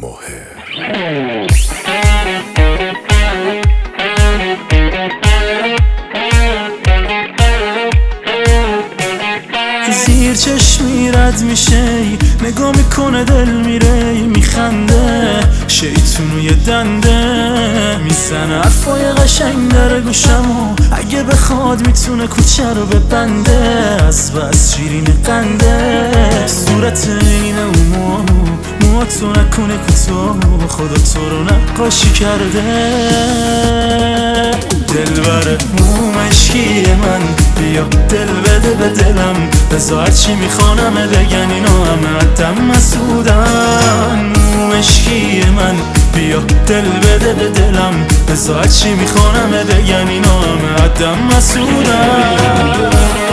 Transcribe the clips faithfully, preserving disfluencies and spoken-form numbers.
ماهر زیر چشمی رد میشه، نگاه میکنه دل میره، میخنده شیطون و یه دنده میزنه حرفای قشنگ در گوشمو، اگه بخواد میتونه کوچه رو ببنده، از بس شیرین قنده صورت اینه و موامو، موها تو نکنه کوتاه، خدا تو رو نقاشی کرده. دل بره مو مشکی من، بیا دل بده به دلم، بذار چی میخوانم بگن اینو همه عدم مسودن. مو مشکی من، بیا دل بده به دلم، بذار چی میخوانم بگن اینو همه عدم مسودن.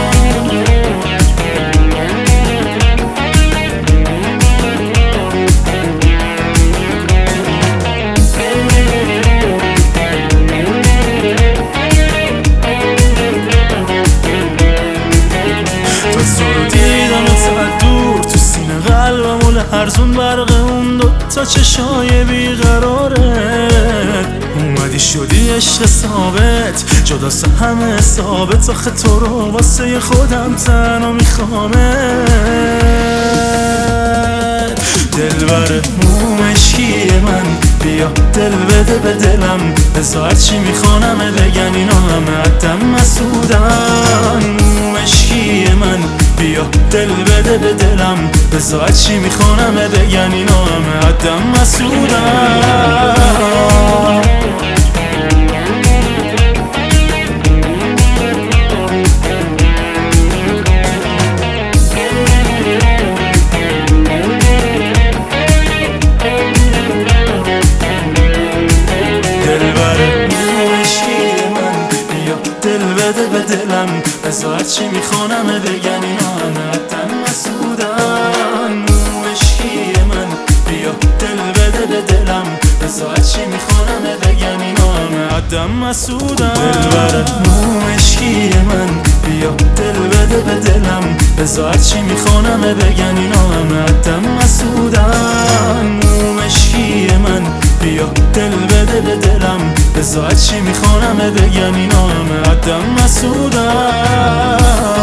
قلبمو لرزون برق اون دوتا چشای بیقرارت، اومدی شدی عشق ثابت، جداست همه ثابت، آخه تو رو واسه خودم تنها میخوامت. دل بره مو مشکی من، بیا دل بده به دلم، بذار چی میخوانم بگن اینا همه عدم مسودن. مو مشکی من، بیا دل بده به دلم، بذار چی میخوانم بگن اینا همه عدم مسودن. دل بده به دلم، بذار چی میخوانم بگن اینا همه عدم مسودن. مو مشکی من، بیا دل بده به دلم، بذار چی میخوانم بگن اینا همه عدم مسودن. دل بره مو مشکی من، بیا دل بده به دلم، بذار چی میخوانم بگن اینا همه عدم مسودن. مو مشکی من، بیا دل بده به دلم، بذار چی میخوانم بگن اینا همه عدم مسودن.